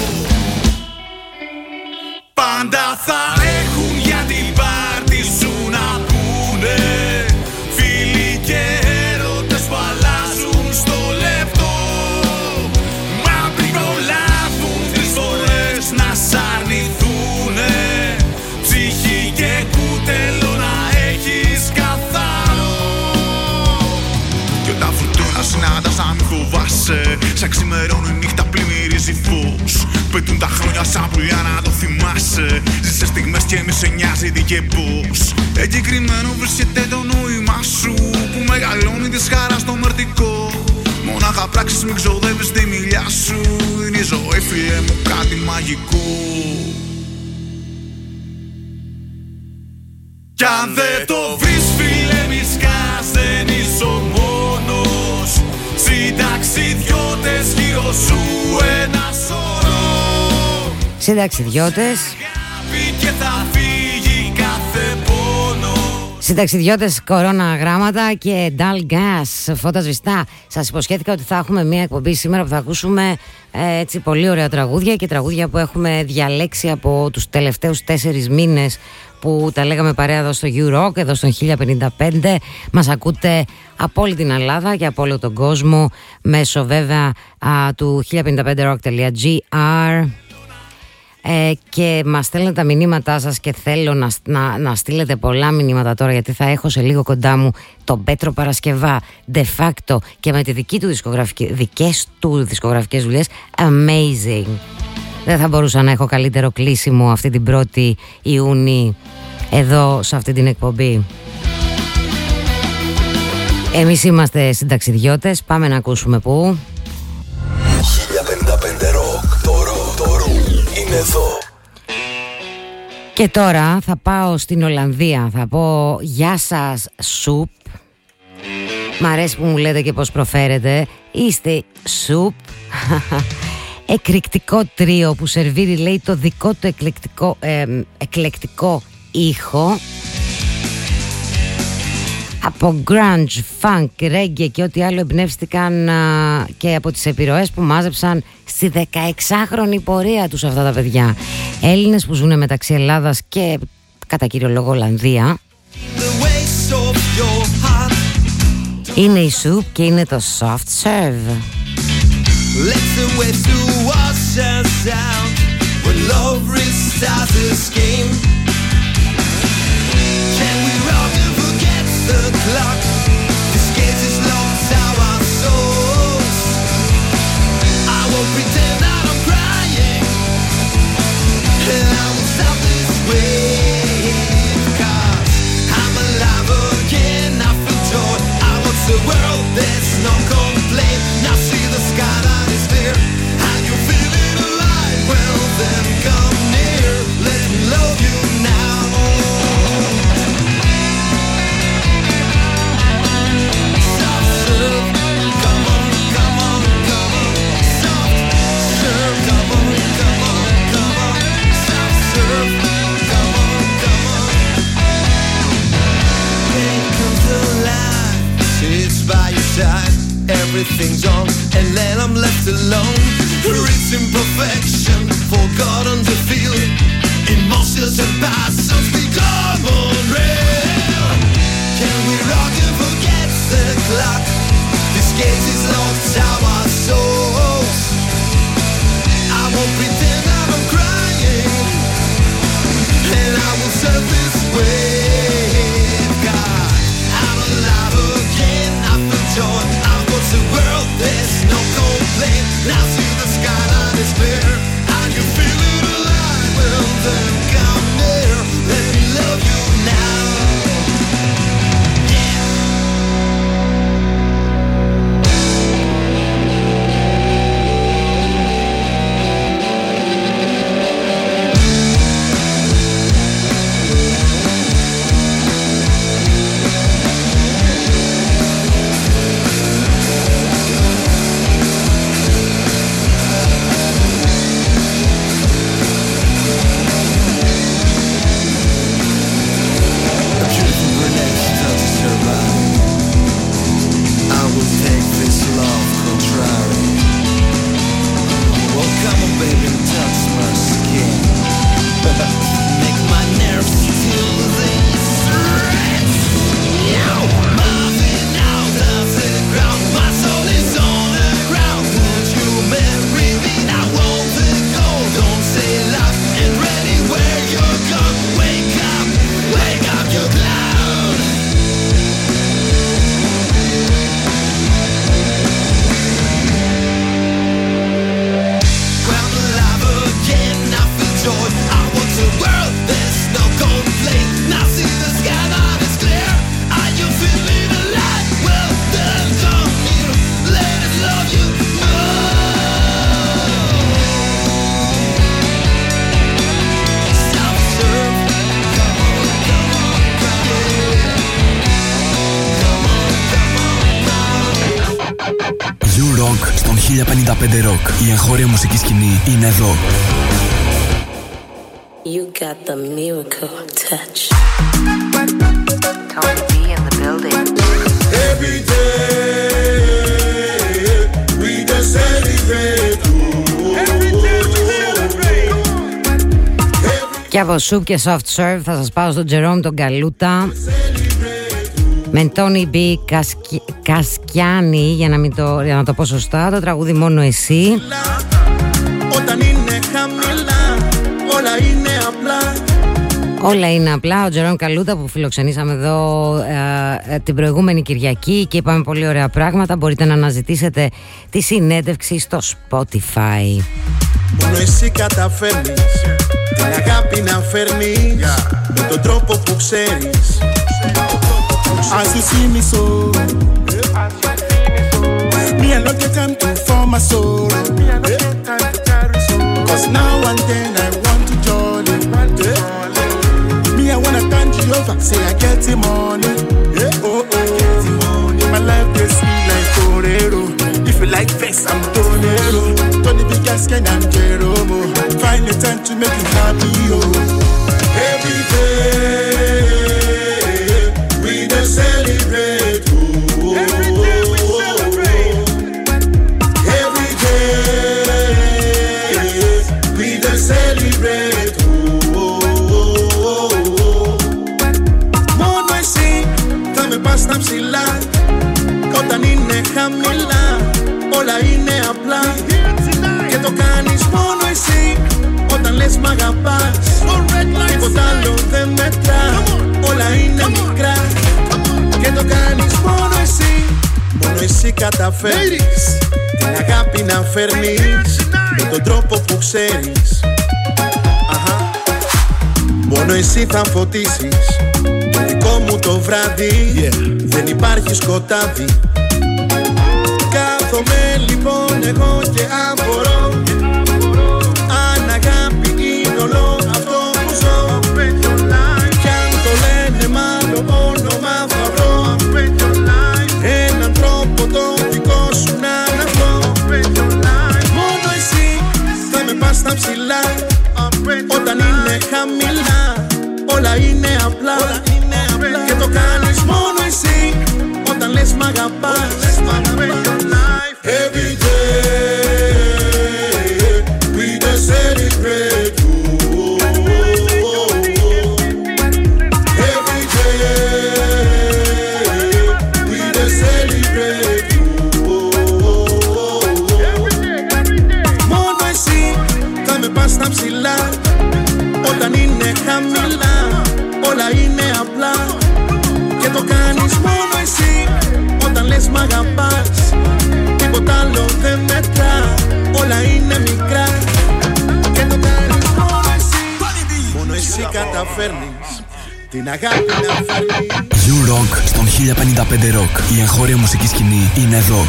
Πάντα θα έχουν για την πάρτι σου να πούνε, φίλοι και έρωτες που αλλάζουν στο λεπτό. Μα πριν προλάβουν τρεις φορές να σ' αρνηθούνε, ψυχή και κούτελο να έχεις καθαρό. Κι όταν φρουτούνα συνάντας να μην φοβάσαι, σαν ξημερώνει η νύχτα πλημμυρίζει φως. Πετούν τα χρόνια σαν πουλιά να το θυμάσαι. Ζήσε στιγμές και μη σε νοιάζει τι και πώς. Εγκεκριμένο βρίσκεται το νόημα σου που μεγαλώνει της χαράς στο μερτικό. Μονάχα πράξεις μην ξοδεύεις τη μιλιά σου. Είναι η ζωή φίλε μου κάτι μαγικό. Κι αν δεν το βρεις φίλε μη σκάς, δεν είσαι ο μόνος. Συνταξιδιώτες γύρω σου ένα σωρό. Συνταξιδιώτες και θα φύγει κάθε πόνο. Συνταξιδιώτες, κορώνα γράμματα και dull gas, φώτα σβηστά. Σας υποσχέθηκα ότι θα έχουμε μια εκπομπή σήμερα που θα ακούσουμε ε, έτσι πολύ ωραία τραγούδια και τραγούδια που έχουμε διαλέξει από τους τελευταίους τέσσερις μήνες που τα λέγαμε παρέα εδώ στο U-Rock, εδώ στον χίλια πενήντα πέντε. Μας ακούτε από όλη την Ελλάδα και από όλο τον κόσμο μέσω βέβαια α, του χίλια πενήντα πέντε rock τελεία gr. Ε, και μας στέλνετε τα μηνύματά σας και θέλω να, να, να στείλετε πολλά μηνύματα τώρα, γιατί θα έχω σε λίγο κοντά μου τον Πέτρο Παρασκευά de facto και με τη δική του δισκογραφική, δικές του δισκογραφικές δουλειές amazing. Δεν θα μπορούσα να έχω καλύτερο κλείσιμο αυτή την πρώτη Ιούνιου εδώ σε αυτή την εκπομπή. Εμείς είμαστε συνταξιδιώτες, πάμε να ακούσουμε που χίλια πενήντα πέντε Rock. Το ρο, το ρο είναι εδώ. Και τώρα θα πάω στην Ολλανδία. Θα πω γεια σας Σουπ. Μ' αρέσει που μου λέτε και πως προφέρετε. Είστε Σουπ. Εκρηκτικό τρίο που σερβίρει, λέει, το δικό του εκλεκτικό, ε, εκλεκτικό ήχο από grunge, funk, reggae και ό,τι άλλο εμπνεύστηκαν α, και από τις επιρροές που μάζεψαν στη δεκαεξάχρονη πορεία τους αυτά τα παιδιά. Έλληνες που ζουν μεταξύ Ελλάδας και κατά κύριο λόγο Ολλανδία. Είναι η Soup και είναι το Soft Serve. Let the waves to wash us out when love restarts this game. Can we rock and forget the clock? This gate is locked out our souls. I won't pretend that I'm crying, and I will stop this wave, 'cause I'm alive again. I feel joy. I want the world, there's no complaint. Now see the sky that is clear, and you feel it alive. Well then come near, let me love you now. Soft serve, come on, come on, come on. Soft serve, come on, come on, come on. Soft serve, come on, come on. Pain comes to life, sits by your side. Everything's on, and then I'm left alone. It's imperfection, forgotten to feel. Emotions and passions become unreal. Can we rock and forget the clock? This gate is locked out our souls. I won't pretend that I'm crying, and I will surf this wave. God, I'm alive again, I feel joy. The world, there's no complaint. Now see the sky that is clear, and you feel it alive. Well then come near, let me love you now. Yeah. U-Rock στον χίλια πενήντα πέντε Rock. Η εγχώρια μουσική σκηνή είναι εδώ. You got the miracle touch. Tony B in the building. Every day we just celebrate. Every day we celebrate. Και από Soup και Soft Serve θα σας πάω στον Τζερόμ τον Καλούτα με Tony B Κασκι... Κασκιάνη για να, μην το... για να το πω σωστά, το τραγούδι Μόνο Εσύ. Όταν είναι χαμηλά, όλα είναι απλά. Όλα είναι απλά. Ο Τζερόμ Καλούτα που φιλοξενήσαμε εδώ ε, ε, την προηγούμενη Κυριακή και είπαμε πολύ ωραία πράγματα. Μπορείτε να αναζητήσετε τη συνέντευξη στο Spotify. Μόνο εσύ καταφέρνεις την αγάπη να φέρνεις με τον τρόπο που ξέρεις. As you see me so, me I don't get time to for my soul. Cause now and then I want to jolly. Me I wanna thank Jehovah, say I get the money. Oh oh, my life is sweet like torero. If you like vex, I'm torero. Tony big ass can I'm Jeromo. Find the time to make you happy, oh. Every day we just celebrate. Oh. Every day we celebrate. Every day we just celebrate. Oh. Μόνο εσύ θα με πας στα ψηλά. Όταν είναι χαμηλά, όλα είναι απλά. Και το κάνεις μόνο εσύ όταν λες μ' αγαπάς. Τίποτα άλλο δεν μετρά, όλα είναι μικρά. Και το κάνεις μόνο εσύ, μόνο εσύ καταφέρνεις την αγάπη να φέρνεις με τον τρόπο που ξέρεις. Αχα. Μόνο εσύ θα φωτίσεις το δικό μου το βράδυ, yeah. Δεν υπάρχει σκοτάδι. Κάθομαι λοιπόν εγώ και απορώ αν αγάπη είναι όλο αυτό που ζω. Κι αν το λένε μάλλον όνομα θα βρω έναν τρόπο το δικό σου να αναβρω. Μόνο εσύ θα με πας στα ψηλά. Όταν είναι χαμηλά, όλα είναι απλά. Και το κάνεις μόνο εσύ όταν λες μ' αγαπάς. Every day we just celebrate. Every day we just celebrate. Μόνο εσύ θα με πας στα ψηλά. Όταν είναι χαμηλά, όλα είναι απλά. Και το κάνεις μόνο εσύ όταν λες μ' αγαπάς. Τίποτα άλλο δεν μετρά, όλα είναι μικρά. Και το κάνεις μόνο εσύ, μόνο εσύ καταφέρνεις την αγάπη να φέρνεις. U-Rock στον χίλια πενήντα πέντε Rock. Η εγχώρια μουσική σκηνή είναι εδώ.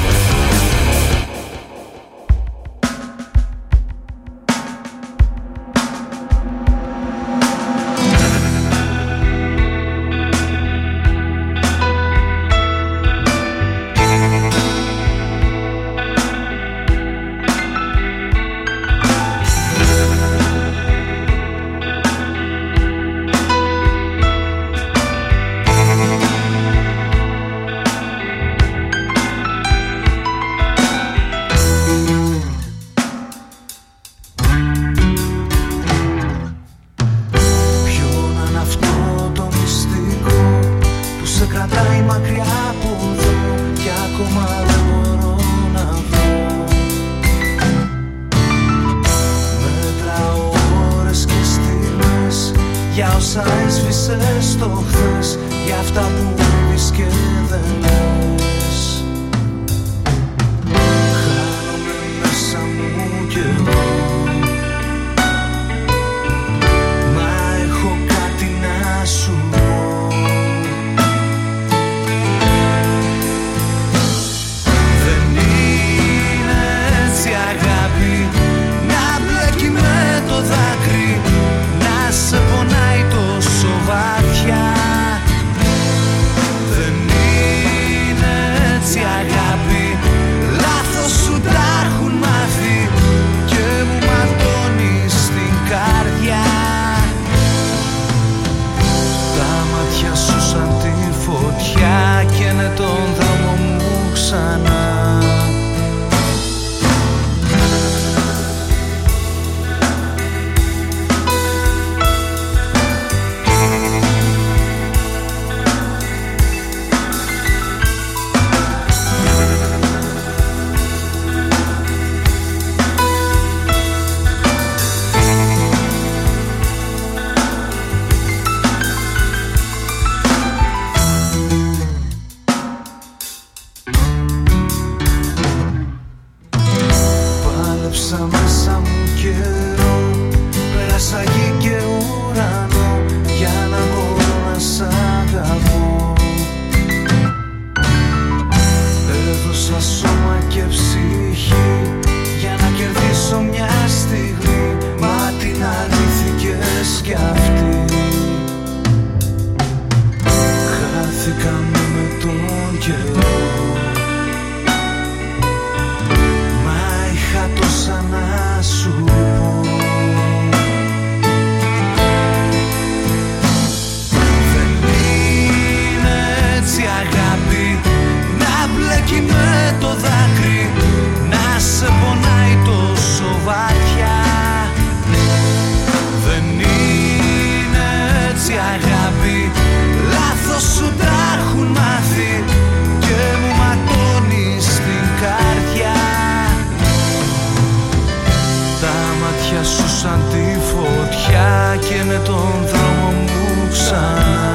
Αγάπη, λάθος σου τα έχουν μάθει και μου αγάπη, λάθος σου τα έχουν μάθει και μου ματώνει στην καρδιά. Τα μάτια σου σαν τη φωτιά και με τον δρόμο μου ξανά.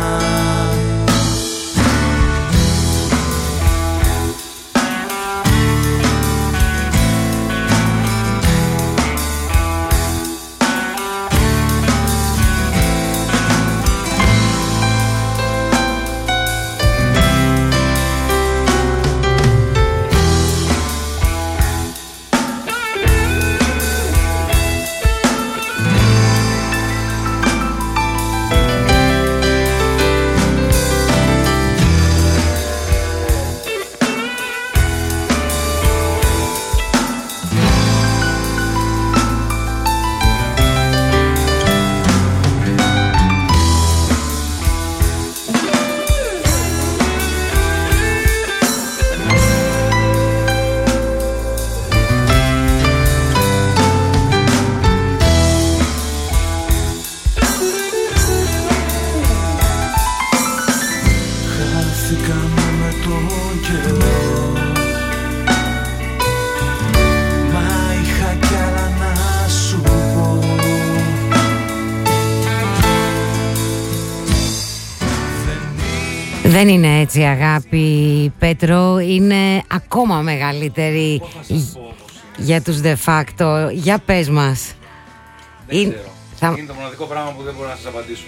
Δεν είναι έτσι, αγάπη, Πέτρο. Είναι ακόμα μεγαλύτερη για τους de facto. Για πες μας. Δεν είναι... ξέρω. Θα... Είναι το μοναδικό πράγμα που δεν μπορώ να σας απαντήσω.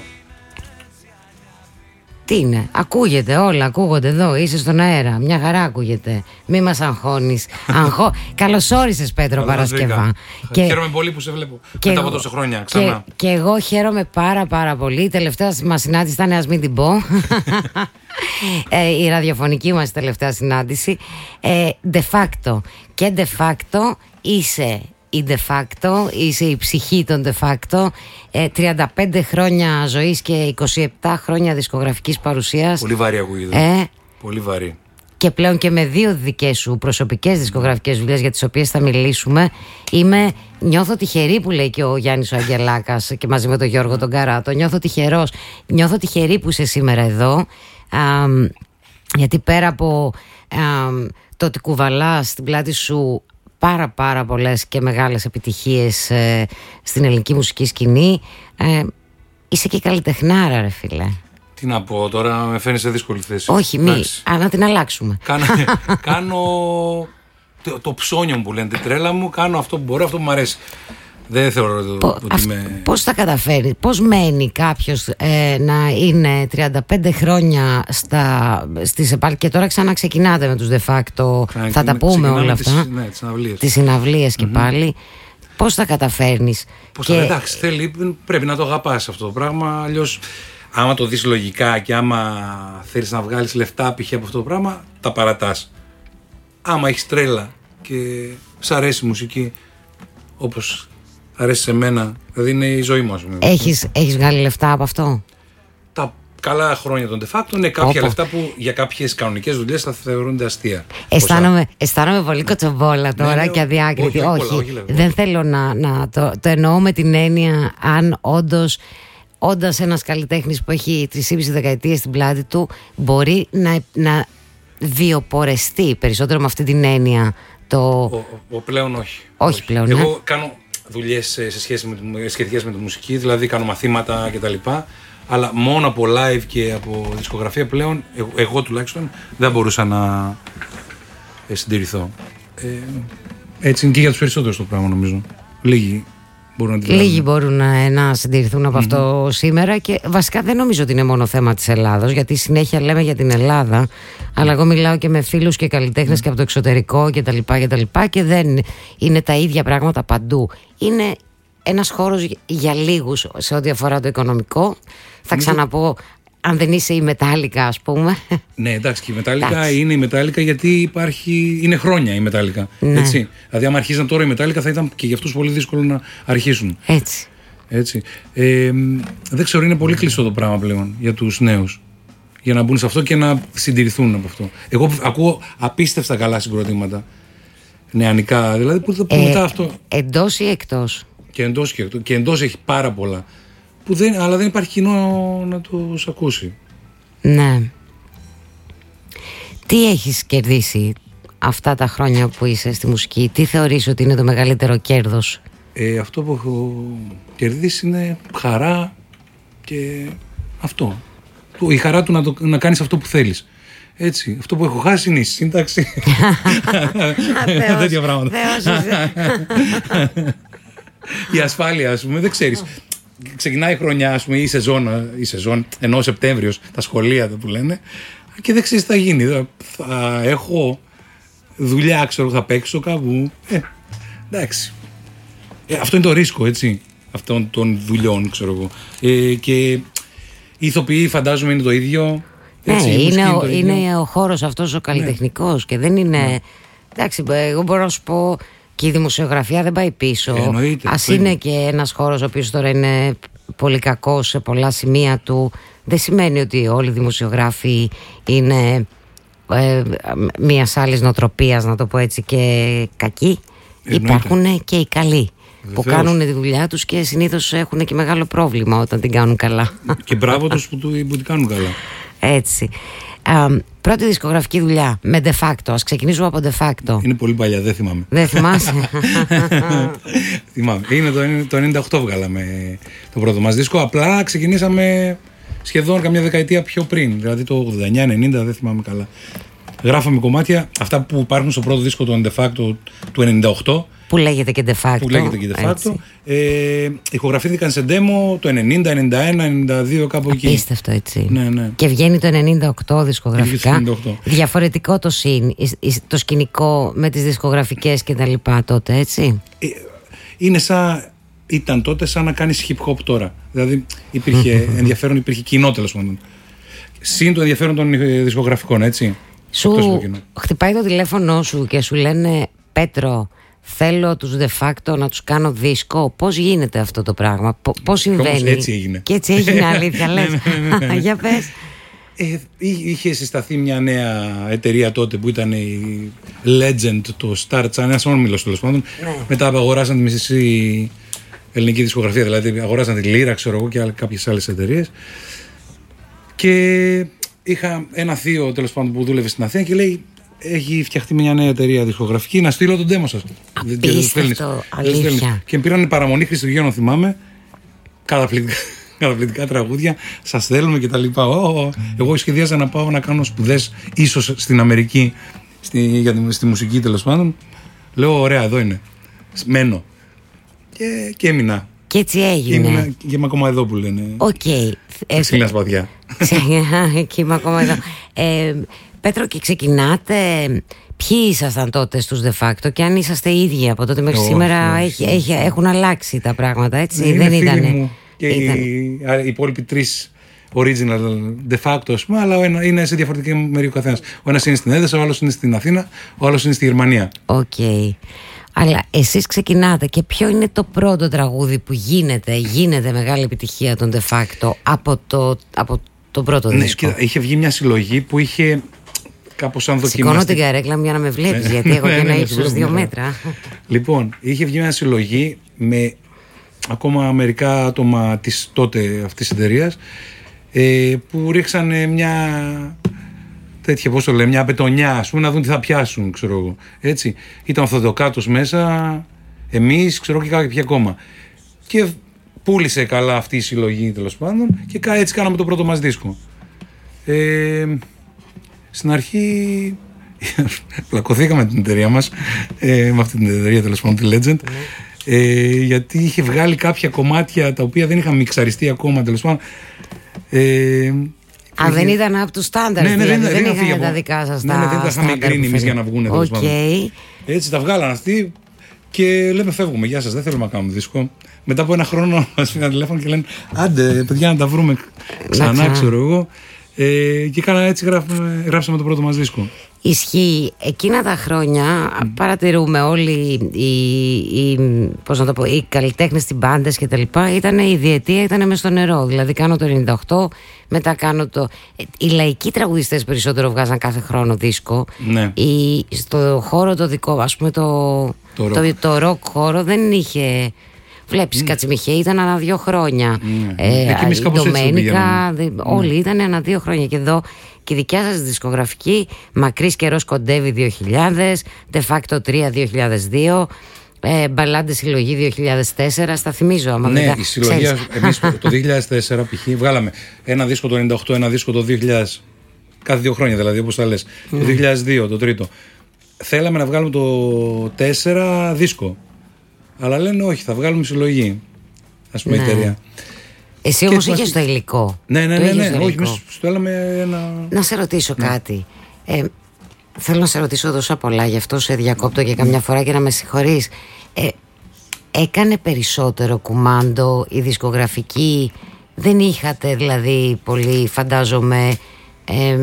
Τι είναι, ακούγεται όλα, ακούγονται εδώ, είσαι στον αέρα, μια χαρά ακούγεται. Μη μας αγχώνεις. Αγχώ... Καλώς όρισες, Πέτρο, Παρασκευά. Και... Χαίρομαι πολύ που σε βλέπω και μετά εγώ... από τόσα χρόνια ξανά. Και... και εγώ χαίρομαι πάρα πάρα πολύ. Η τελευταία μας συνάντηση ήταν, ας μην την πω, ε, η ραδιοφωνική μας τελευταία συνάντηση. ε, De facto. Και de facto είσαι η de facto, είσαι η ψυχή των de facto. ε, τριάντα πέντε χρόνια ζωής και είκοσι επτά χρόνια δισκογραφικής παρουσίας. Πολύ βαρύ ακούγεται. ε, Πολύ βαρύ. Και πλέον και με δύο δικές σου προσωπικές δισκογραφικές δουλειές για τις οποίες θα μιλήσουμε. Είμαι, νιώθω τυχερή, που λέει και ο Γιάννης ο Αγγελάκας και μαζί με τον Γιώργο τον Καράτο. Νιώθω τυχερός, νιώθω τυχερή που είσαι σήμερα εδώ, α, γιατί πέρα από α, το ότι κουβαλάς στην πλάτη σου πάρα πάρα πολλές και μεγάλες επιτυχίες ε, στην ελληνική μουσική σκηνή, ε, είσαι και καλλιτεχνάρα, ρε φίλε. Τι να πω τώρα, με φέρνει σε δύσκολη θέση. Όχι, μη, α, να την αλλάξουμε. Κάνω, κάνω το, το ψώνιο μου που λένε, την τρέλα μου, κάνω αυτό που μπορώ, αυτό που μου αρέσει. Δεν θεωρώ το, Πο, ότι αυ, με... Πώς θα καταφέρει, πώς μένει κάποιος ε, να είναι τριάντα πέντε χρόνια στα, στις επάλ... και τώρα ξαναξεκινάτε με τους de facto, Ξα... θα τα πούμε όλα αυτά, τις, ναι, τις συναυλίες, τις συναυλίες και mm-hmm. πάλι. Πώς θα καταφέρνεις. Πώς και... θα, εντάξει, θέλει, πρέπει να το αγαπάς αυτό το πράγμα, αλλιώς άμα το δεις λογικά και άμα θέλεις να βγάλεις λεφτά π.χ. από αυτό το πράγμα, τα παρατάς. Άμα έχεις τρέλα και σ' αρέσει η μουσική όπως αρέσει σε μένα, δηλαδή είναι η ζωή μου, ας πούμε. Έχεις, έχεις βγάλει λεφτά από αυτό? Τα καλά χρόνια των de facto είναι κάποια Οπό. λεφτά που για κάποιες κανονικές δουλειές θα θεωρούνται αστεία. Αισθάνομαι, αισθάνομαι πολύ κοτσομπόλα τώρα, ναι, ναι, και αδιάκριτη. Όχι, όχι, όχι, όχι, όχι, δεν θέλω να, να το, το εννοώ με την έννοια αν όντως, όντας ένας καλλιτέχνης που έχει τρεις και μισή δεκαετίες στην πλάτη του μπορεί να, να βιοπορεστεί περισσότερο με αυτή την έννοια. Το... Ο, ο, ο πλέον όχι. Όχι, όχι. πλέον. Εγώ ναι. κάνω δουλειές σε σχέση με, τη, σχετικές με τη μουσική, δηλαδή κάνω μαθήματα κτλ. Αλλά μόνο από live και από δισκογραφία πλέον, εγώ, εγώ τουλάχιστον δεν μπορούσα να ε, συντηρηθώ. Ε, έτσι είναι και για τους περισσότερους το πράγμα, νομίζω. Λίγοι μπορούν να Λίγοι μπορούν να, να συντηρηθούν από mm-hmm. αυτό σήμερα, και βασικά δεν νομίζω ότι είναι μόνο θέμα της Ελλάδος, γιατί συνέχεια λέμε για την Ελλάδα, αλλά εγώ μιλάω και με φίλους και καλλιτέχνες mm. και από το εξωτερικό κτλ. Και, και δεν είναι τα ίδια πράγματα παντού. Είναι ένας χώρος για λίγους σε ό,τι αφορά το οικονομικό. Θα ξαναπώ, αν δεν είσαι η Metallica, ας πούμε. Ναι, εντάξει, και η Metallica είναι η Metallica γιατί υπάρχει, είναι χρόνια η Metallica. Ναι. Έτσι. Δηλαδή, άμα αρχίζαν τώρα η Metallica, θα ήταν και για αυτούς πολύ δύσκολο να αρχίσουν. Έτσι. Έτσι. Ε, δεν ξέρω, είναι πολύ κλειστό το πράγμα πλέον για τους νέους. Για να μπουν σε αυτό και να συντηρηθούν από αυτό. Εγώ ακούω απίστευτα καλά συγκροτήματα. Νεανικά, δηλαδή, που, που ε, μετά αυτό. Εντός ή εκτός? Και εντός, και, και εντός έχει πάρα πολλά που δεν, αλλά δεν υπάρχει κοινό να τους ακούσει. Ναι. Τι έχεις κερδίσει αυτά τα χρόνια που είσαι στη μουσική? Τι θεωρείς ότι είναι το μεγαλύτερο κέρδος? Ε, αυτό που έχω κερδίσει είναι χαρά και αυτό. Η χαρά του να, το, να κάνεις αυτό που θέλεις. Έτσι, αυτό που έχω χάσει είναι η σύνταξη. Τέτοια πράγματα. Η ασφάλεια, ας πούμε, δεν ξέρεις. Ξεκινάει η χρονιά, ας πούμε, η σεζόν, η σεζόν ενώ Σεπτέμβριος, τα σχολεία που λένε, και δεν ξέρεις τι θα γίνει. Θα έχω δουλειά, ξέρω, θα παίξω κάπου. Ε, εντάξει. Ε, αυτό είναι το ρίσκο, έτσι, αυτών των δουλειών, ξέρω εγώ. Ε, και οι ηθοποιοί, φαντάζομαι, είναι το ίδιο. Έτσι, ναι, είναι, είναι, ο, είναι ο χώρος αυτός ο καλλιτεχνικός, ναι. Και δεν είναι. Ναι. Εντάξει, εγώ μπορώ να σου πω, και η δημοσιογραφία δεν πάει πίσω. Εννοείται, ας είναι, είναι και ένας χώρος ο οποίος τώρα είναι πολύ κακός σε πολλά σημεία του. Δεν σημαίνει ότι όλοι οι δημοσιογράφοι είναι ε, μιας άλλης νοοτροπίας, να το πω έτσι, και κακοί. Εννοείται. Υπάρχουν και οι καλοί. Βεβαίως. Που κάνουν τη δουλειά τους και συνήθως έχουν και μεγάλο πρόβλημα όταν την κάνουν καλά. Και μπράβο τους που, που την κάνουν καλά. Έτσι. Α, πρώτη δισκογραφική δουλειά με De Facto. Ας ξεκινήσουμε από De Facto. Είναι πολύ παλιά, δεν θυμάμαι. Δεν θυμάσαι? Θυμάμαι. Είναι το, το ενενήντα οκτώ βγάλαμε το πρώτο μας δίσκο. Απλά ξεκινήσαμε σχεδόν καμιά δεκαετία πιο πριν. Δηλαδή το ογδόντα εννιά ενενήντα, δεν θυμάμαι καλά. Γράφαμε κομμάτια, αυτά που υπάρχουν στο πρώτο δίσκο του De Facto του ενενήντα οκτώ. Που λέγεται και De Facto. Που λέγεται και De Facto. Ε, ηχογραφήθηκαν σε demo το ενενήντα, ενενήντα ένα, ενενήντα δύο, κάπου εκεί. Απίστευτο, έτσι. Ναι, ναι. Και βγαίνει το ενενήντα οκτώ δισκογραφικά. ενενήντα οκτώ. Διαφορετικό το συν, το σκηνικό με τις δισκογραφικές και τα λοιπά τότε, έτσι. Ε, είναι σαν, ήταν τότε σαν να κάνεις hip hop τώρα. Δηλαδή υπήρχε ενδιαφέρον, υπήρχε κοινό, τέλος πάντων. Συν το ενδιαφέρον των δισκογραφικών, έτσι. Σου χτυπάει το τηλέφωνο σου και σου λένε, Πέτρο, θέλω τους De Facto να τους κάνω δίσκο. Πώς γίνεται αυτό το πράγμα? Πώς συμβαίνει? Έτσι έγινε. Και έτσι έγινε, αλήθεια λες? Για πες. Ε, είχε συσταθεί μια νέα εταιρεία τότε που ήταν η Legend, το Star Channel, ένας όμιλος τέλος πάντων. Ναι. Μετά αγοράσαν τη μισή ελληνική δισκογραφία, δηλαδή αγοράσαν τη Λύρα, ξέρω εγώ, και κάποιες άλλες εταιρείες. Και είχα ένα θείο τέλος πάντων που δούλευε στην Αθήνα και λέει, έχει φτιαχτεί μια νέα εταιρεία δισκογραφική, να στείλω τον demo σας. Απίστευτο, αλήθεια. Και πήραν παραμονή Χριστουγέννων, θυμάμαι, καταπληκτικά, καταπληκτικά τραγούδια, σας θέλουμε και τα λοιπά. Oh, oh. Εγώ σχεδίαζα να πάω να κάνω σπουδές, ίσως στην Αμερική, στη, για τη, στη μουσική τέλος πάντων. Λέω, ωραία, εδώ είναι. Μένω. Και, και έμεινα. Και έτσι έγινε. Και, έμεινα, και είμαι ακόμα εδώ που λένε. Οκ. Okay. Ξύλινα σπαθιά. Και είμαι ακόμα εδώ. Ε, Πέτρο, και ξεκινάτε. Ποιοι ήσασταν τότε στους De Facto και αν είσαστε οι ίδιοι από τότε μέχρι oh, σήμερα? Oh, έχει, έχει, έχουν αλλάξει τα πράγματα, έτσι? Ναι, δεν ήταν. Και ήταν... οι, οι υπόλοιποι τρεις original De Facto, ας πούμε, αλλά ένα, είναι σε διαφορετική μερική ο καθένας. Ο ένας είναι στην Έδεσα, ο άλλος είναι στην Αθήνα, ο άλλος είναι στη Γερμανία. Οκ. Okay. Αλλά εσείς ξεκινάτε και ποιο είναι το πρώτο τραγούδι που γίνεται, γίνεται μεγάλη επιτυχία των De Facto από το, από το πρώτο ναι, δίσκο? Και είχε βγει μια συλλογή που είχε κάπως σαν δοκιμαστή. Σηκώνω την καρέκλα μου για να με βλέπεις, γιατί έχω και ένα ύψος δύο μέτρα. Λοιπόν, είχε βγει μια συλλογή με ακόμα μερικά άτομα της τότε αυτής της εταιρείας, ε, που ρίξανε μια τέτοια, πώς το λέμε, μια πετονιά, ας πούμε, να δουν τι θα πιάσουν, ξέρω εγώ. Έτσι. Ήταν ο Θοδοκάτος μέσα, εμείς, ξέρω, και κάποιοι ακόμα. Και πούλησε καλά αυτή η συλλογή, τέλος πάντων, και έτσι κάναμε το πρώτο μας δίσκο. Ε, στην αρχή πλακωθήκαμε την εταιρεία μας, ε, με αυτή την εταιρεία, τέλος πάντων, τη Legend, ε, γιατί είχε βγάλει κάποια κομμάτια τα οποία δεν είχαν μιξαριστεί ακόμα, τέλος πάντων. Ε, Α, δεν ήταν από του στάνταρ, ναι, ναι, δηλαδή, δεν, δεν, δεν είχαν τα δικά σας τα ναι, ναι, δεν τα είχαμε εγκρίνει εμείς για να βγουν. Okay. Έτσι τα βγάλαν αυτοί και λέμε, φεύγουμε, γεια σας, δεν θέλουμε να κάνουμε δίσκο. Μετά από ένα χρόνο μας πήραν τηλέφωνο και λένε, άντε παιδιά, να τα βρούμε ξανά, ξέρω εγώ. Ε, και κάνα, έτσι γράψαμε, γράψαμε το πρώτο μας δίσκο. Ισχύει. Εκείνα τα χρόνια mm. παρατηρούμε όλοι οι, οι, πώς να το πω, οι καλλιτέχνες, οι μπάντες και τα λοιπά. Ήταν η διετία, ήταν μες στο νερό. Δηλαδή κάνω το ενενήντα οκτώ, μετά κάνω το... Οι λαϊκοί τραγουδιστές περισσότερο βγάζαν κάθε χρόνο δίσκο. Ναι. Η, στο χώρο το δικό, ας πούμε το, το, rock. το, το rock χώρο δεν είχε Βλέπεις, mm. Κατσιμιχέ ήταν ανά δύο χρόνια. Mm. Ε, Εκεί εμείς η κάπως έτσι Ντομένικα, το όλοι mm. ήταν ανά δύο χρόνια. Και εδώ και η δικιά σας δισκογραφική, Μακρύς καιρός κοντεύει δύο χιλιάδες, De facto τρία δύο χιλιάδες δύο, ε, Μπαλάντες συλλογή δύο χιλιάδες τέσσερα. Στα θυμίζω άμα ναι, δεν η συλλογή, εμείς το δύο χιλιάδες τέσσερα π.χ. βγάλαμε ένα δίσκο το ενενήντα οκτώ, ένα δίσκο το δύο χιλιάδες, κάθε δύο χρόνια δηλαδή, όπως τα λες. Mm. Το δύο χιλιάδες δύο, το τρίτο. Θέλαμε να βγάλουμε το τέσσερα δίσκο. Αλλά λένε όχι, θα βγάλουμε συλλογή. Ας πούμε, ναι. η εταιρεία. Εσύ όμως είχες μας... το υλικό. Ναι, ναι, το ναι. ναι. Όχι, εμείς στέλναμε ένα. Να σε ρωτήσω ναι. κάτι. Ε, θέλω να σε ρωτήσω τόσα πολλά, γι' αυτό σε διακόπτω και καμιά φορά και να με συγχωρείς. Ε, έκανε περισσότερο κουμάντο η δισκογραφική? Δεν είχατε δηλαδή πολύ, φαντάζομαι. Ε,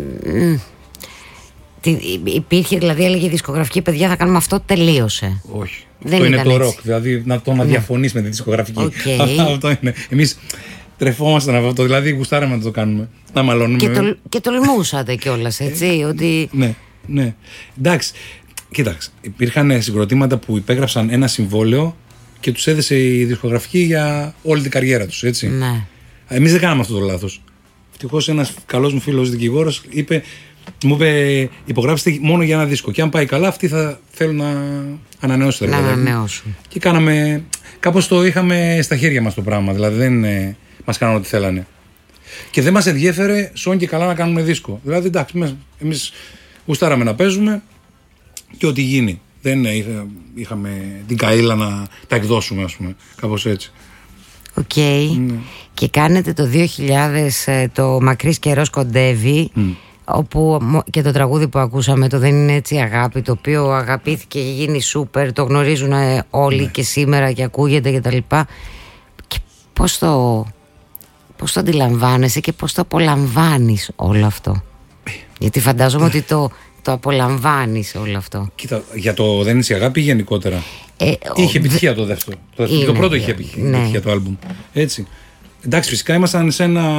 υπήρχε δηλαδή, έλεγε η δισκογραφική, παιδιά θα κάνουμε αυτό, τελείωσε? Όχι. Δεν αυτό είναι το έτσι. ροκ, δηλαδή να το να ναι. διαφωνείς με τη δισκογραφική. Okay. Αυτό είναι. Εμείς τρεφόμασταν από αυτό, δηλαδή γουστάραμε να το κάνουμε. Να μαλώνουμε. Και, το, και τολμούσατε κιόλας, έτσι, ότι... Ναι, ναι. Εντάξει, κοίταξε, υπήρχαν συγκροτήματα που υπέγραψαν ένα συμβόλαιο και τους έδεσε η δισκογραφική για όλη την καριέρα τους, έτσι. Ναι. Εμείς δεν κάναμε αυτό το λάθος. Ευτυχώς ένας καλός μου φίλος δικηγόρος είπε, μου είπε, υπογράψτε μόνο για ένα δίσκο. Και αν πάει καλά, αυτοί θα θέλουν να ανανεώσουν. Να ανανεώσουν. Και κάναμε. Κάπως το είχαμε στα χέρια μας το πράγμα. Δηλαδή δεν ε, μας κάνανε ό,τι θέλανε. Και δεν μας ενδιέφερε σόν και καλά να κάνουμε δίσκο. Δηλαδή εντάξει, εμείς γουστάραμε να παίζουμε και ό,τι γίνει. Δεν ε, είχα, είχαμε την καΐλα να τα εκδώσουμε, ας πούμε. Κάπως έτσι. Οκ. Okay. Mm. Και κάνετε το δύο χιλιάδες το Μακρύς καιρός κοντεύει. Mm. Όπου και το τραγούδι που ακούσαμε, το Δεν είναι έτσι αγάπη, το οποίο αγαπήθηκε και γίνει σούπερ, το γνωρίζουν όλοι ναι. και σήμερα και ακούγεται και τα λοιπά. Και πώς το, πώς το αντιλαμβάνεσαι και πώς το απολαμβάνεις όλο αυτό? Γιατί φαντάζομαι ότι το, το απολαμβάνεις όλο αυτό. Κοίτα, για το Δεν είναι έτσι αγάπη γενικότερα ε, είχε ο, επιτυχία το δεύτερο. Το, είναι, το πρώτο είχε επιτυχία ναι. το άλμπουμ. Έτσι. Εντάξει, φυσικά ήμασταν σε ένα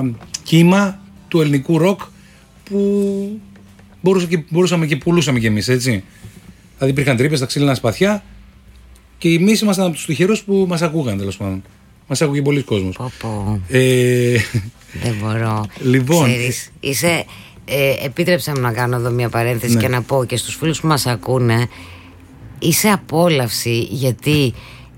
κύμα του ελληνικού ροκ που μπορούσα και, μπορούσαμε και πουλούσαμε κι εμείς, έτσι. Δηλαδή υπήρχαν τρύπες, τα ξύλινα σπαθιά και εμείς ήμασταν από τους τυχερούς που μας ακούγαν, τέλος πάντων. Μας άκουγε πολλοί κόσμος. Πω, πω. Ε... Δεν μπορώ. Λοιπόν, ξέρεις, είσαι, ε, επίτρεψα μου να κάνω εδώ μια παρένθεση ναι. και να πω και στους φίλους που μας ακούνε, είσαι απόλαυση, γιατί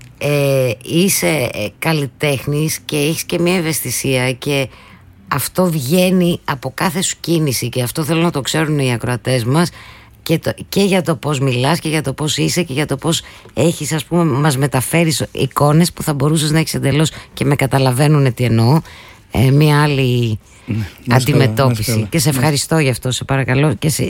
ε, είσαι ε, καλλιτέχνης και έχεις και μια ευαισθησία και αυτό βγαίνει από κάθε σου κίνηση και αυτό θέλω να το ξέρουν οι ακροατές μας και, το, και για το πώς μιλάς και για το πώς είσαι και για το πώς έχεις, ας πούμε, μας μεταφέρεις εικόνες που θα μπορούσες να έχεις εντελώς και με καταλαβαίνουν τι εννοώ, ε, μια άλλη να αντιμετώπιση. Να και σε ευχαριστώ γι' αυτό, σε παρακαλώ, και σε,